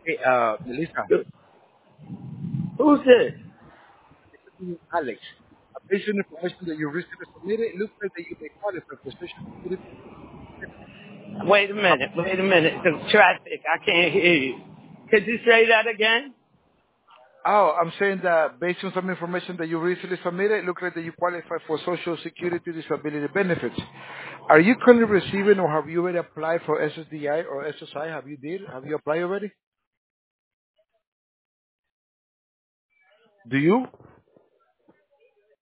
Hey, Melissa, Who's this? Alex, based on information that you recently submitted, it looks like that you may qualify for Social Security. Wait a minute. The traffic, I can't hear you. Could you say that again? Oh, I'm saying that based on some information that you recently submitted, it looks like that you qualify for Social Security disability benefits. Are you currently receiving or have you already applied for SSDI or SSI? Have you applied already? Do you?